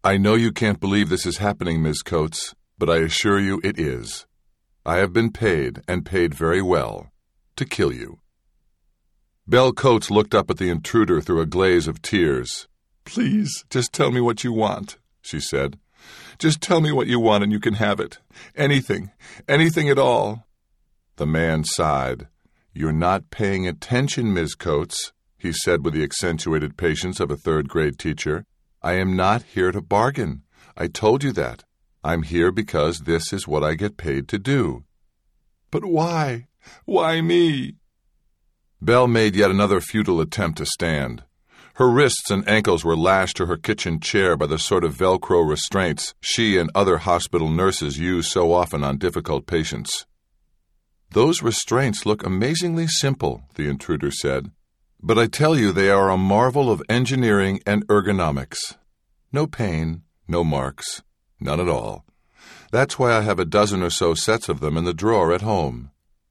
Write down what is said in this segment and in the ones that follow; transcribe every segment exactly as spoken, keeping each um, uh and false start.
I know you can't believe this is happening, Miss Coates, but I assure you it is. I have been paid, and paid very well, to kill you." Belle Coates looked up at the intruder through a glaze of tears. "Please, just tell me what you want," she said. "Just tell me what you want and you can have it. Anything, anything at all." The man sighed. "You're not paying attention, Miss Coates," he said with the accentuated patience of a third-grade teacher. "I am not here to bargain. I told you that. I'm here because this is what I get paid to do." "But why? Why me?" Belle made yet another futile attempt to stand. Her wrists and ankles were lashed to her kitchen chair by the sort of Velcro restraints she and other hospital nurses use so often on difficult patients. "Those restraints look amazingly simple," the intruder said, "but I tell you they are a marvel of engineering and ergonomics. No pain, no marks, none at all. That's why I have a dozen or so sets of them in the drawer at home."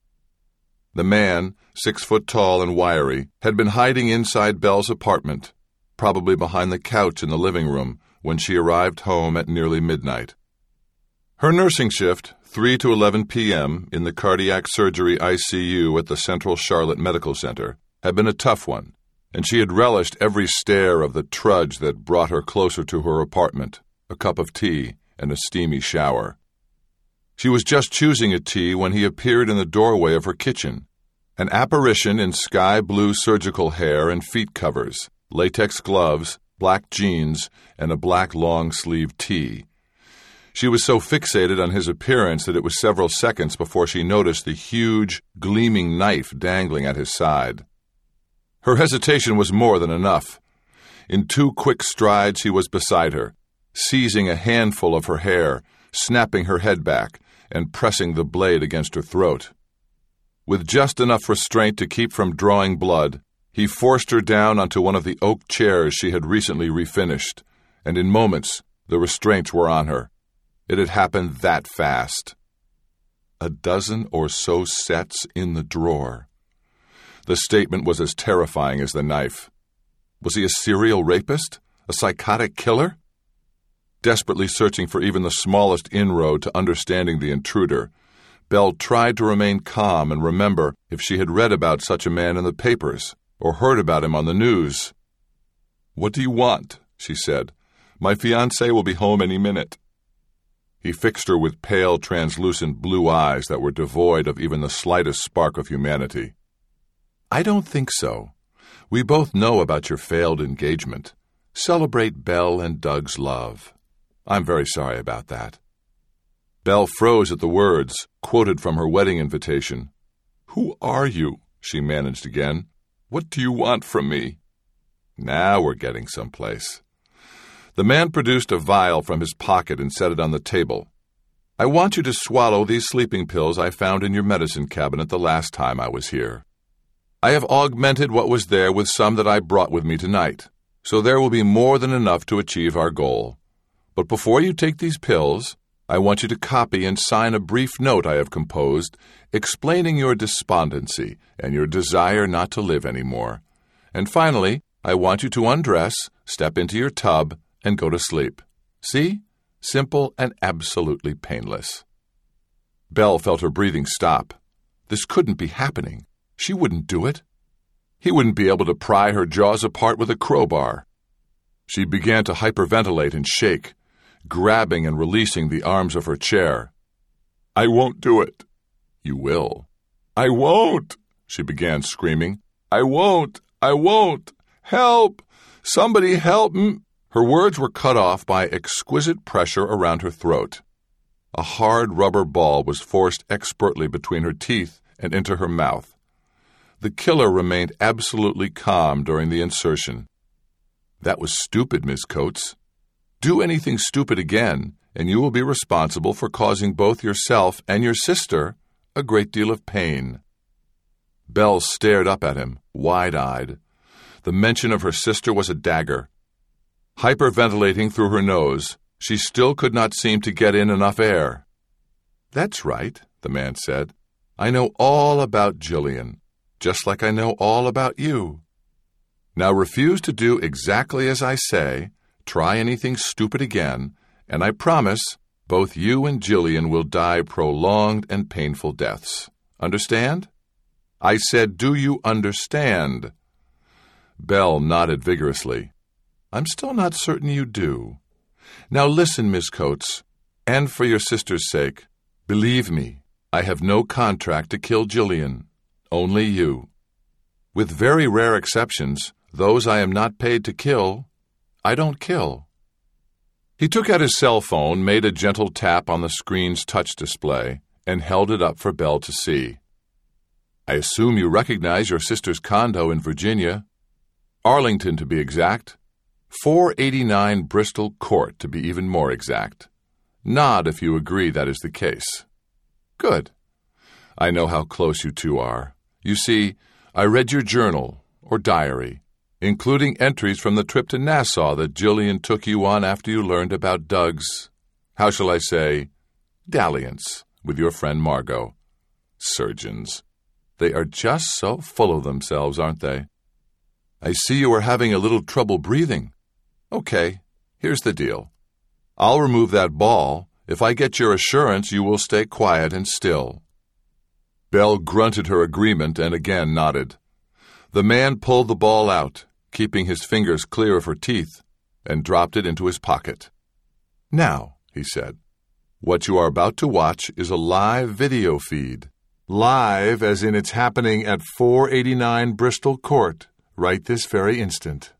The man, six foot tall and wiry, had been hiding inside Belle's apartment, probably behind the couch in the living room, when she arrived home at nearly midnight. Her nursing shift, three to eleven p.m. in the cardiac surgery I C U at the Central Charlotte Medical Center, had been a tough one, and she had relished every stare of the trudge that brought her closer to her apartment, a cup of tea, and a steamy shower. She was just choosing a tea when he appeared in the doorway of her kitchen, an apparition in sky-blue surgical hair and feet covers, latex gloves, black jeans, and a black long-sleeved tee. She was so fixated on his appearance that it was several seconds before she noticed the huge, gleaming knife dangling at his side. Her hesitation was more than enough. In two quick strides he was beside her, seizing a handful of her hair, snapping her head back, and pressing the blade against her throat. With just enough restraint to keep from drawing blood, he forced her down onto one of the oak chairs she had recently refinished, and in moments the restraints were on her. It had happened that fast. A dozen or so sets in the drawer. The statement was as terrifying as the knife. Was he a serial rapist? A psychotic killer? Desperately searching for even the smallest inroad to understanding the intruder, Belle tried to remain calm and remember if she had read about such a man in the papers or heard about him on the news. "What do you want?" she said. "My fiancé will be home any minute." He fixed her with pale, translucent blue eyes that were devoid of even the slightest spark of humanity. "I don't think so. We both know about your failed engagement. Celebrate Belle and Doug's love. I'm very sorry about that." Belle froze at the words, quoted from her wedding invitation. "Who are you?" she managed again. "What do you want from me?" Now we're getting someplace. The man produced a vial from his pocket and set it on the table. "I want you to swallow these sleeping pills I found in your medicine cabinet the last time I was here. I have augmented what was there with some that I brought with me tonight, so there will be more than enough to achieve our goal. But before you take these pills, I want you to copy and sign a brief note I have composed explaining your despondency and your desire not to live anymore. And finally, I want you to undress, step into your tub, and go to sleep. See? Simple and absolutely painless." Belle felt her breathing stop. This couldn't be happening. She wouldn't do it. He wouldn't be able to pry her jaws apart with a crowbar. She began to hyperventilate and shake, grabbing and releasing the arms of her chair. "I won't do it." "You will." "I won't," she began screaming. "I won't. I won't. Help! Somebody help me!" Her words were cut off by exquisite pressure around her throat. A hard rubber ball was forced expertly between her teeth and into her mouth. The killer remained absolutely calm during the insertion. "That was stupid, Miss Coates. Do anything stupid again, and you will be responsible for causing both yourself and your sister a great deal of pain." Belle stared up at him, wide-eyed. The mention of her sister was a dagger. Hyperventilating through her nose, she still could not seem to get in enough air. "That's right," the man said. "I know all about Jillian, just like I know all about you. Now refuse to do exactly as I say, try anything stupid again, and I promise both you and Jillian will die prolonged and painful deaths. Understand? I said, do you understand? Belle nodded vigorously. I'm still not certain you do. Now listen, Miss Coates, and for your sister's sake, believe me, I have no contract to kill Jillian. Only you. With very rare exceptions, those I am not paid to kill, I don't kill. He took out his cell phone, made a gentle tap on the screen's touch display, and held it up for Belle to see. I assume you recognize your sister's condo in Virginia. Arlington, to be exact. four eighty-nine Bristol Court, to be even more exact. Nod if you agree that is the case. Good. I know how close you two are. You see, I read your journal, or diary, including entries from the trip to Nassau that Jillian took you on after you learned about Doug's, how shall I say, dalliance with your friend Margot. Surgeons. They are just so full of themselves, aren't they? I see you are having a little trouble breathing. Okay, here's the deal. I'll remove that ball if I get your assurance you will stay quiet and still. Belle grunted her agreement and again nodded. The man pulled the ball out, keeping his fingers clear of her teeth, and dropped it into his pocket. Now, he said, what you are about to watch is a live video feed. Live as in it's happening at four eighty-nine Bristol Court, right this very instant.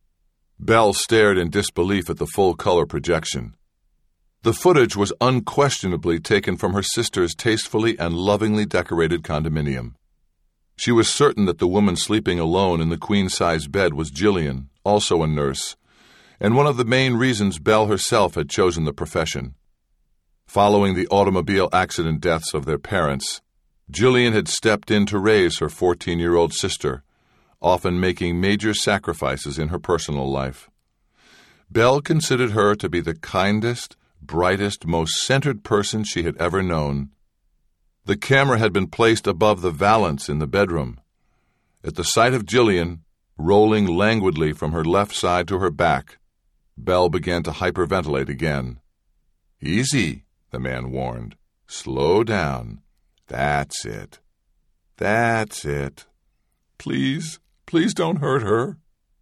Belle stared in disbelief at the full-color projection. The footage was unquestionably taken from her sister's tastefully and lovingly decorated condominium. She was certain that the woman sleeping alone in the queen-size bed was Jillian, also a nurse, and one of the main reasons Belle herself had chosen the profession. Following the automobile accident deaths of their parents, Jillian had stepped in to raise her fourteen-year-old sister, often making major sacrifices in her personal life. Belle considered her to be the kindest, brightest, most centered person she had ever known. The camera had been placed above the valance in the bedroom. At the sight of Jillian, rolling languidly from her left side to her back, Belle began to hyperventilate again. Easy, the man warned. Slow down. That's it. That's it. Please, please don't hurt her.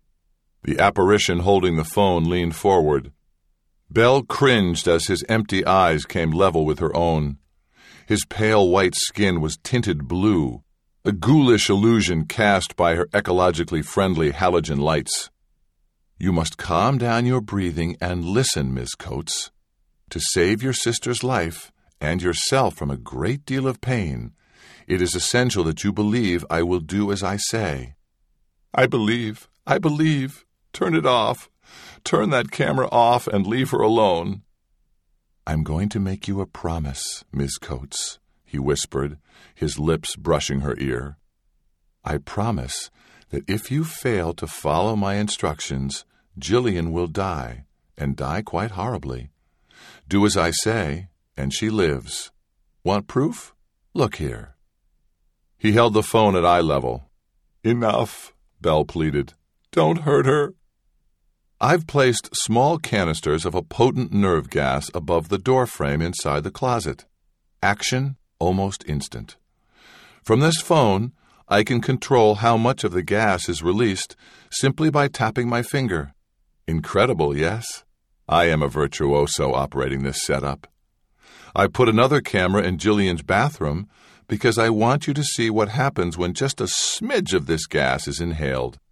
The apparition holding the phone leaned forward. Belle cringed as his empty eyes came level with her own. His pale white skin was tinted blue, a ghoulish illusion cast by her ecologically friendly halogen lights. You must calm down your breathing and listen, Miss Coates. To save your sister's life and yourself from a great deal of pain, it is essential that you believe I will do as I say. I believe, I believe. Turn it off. Turn that camera off and leave her alone. I'm going to make you a promise, Miss Coates, he whispered, his lips brushing her ear. I promise that if you fail to follow my instructions, Jillian will die, and die quite horribly. Do as I say, and she lives. Want proof? Look here. He held the phone at eye level. Enough, Belle pleaded. Don't hurt her. I've placed small canisters of a potent nerve gas above the door frame inside the closet. Action almost instant. From this phone, I can control how much of the gas is released simply by tapping my finger. Incredible, yes? I am a virtuoso operating this setup. I put another camera in Jillian's bathroom because I want you to see what happens when just a smidge of this gas is inhaled.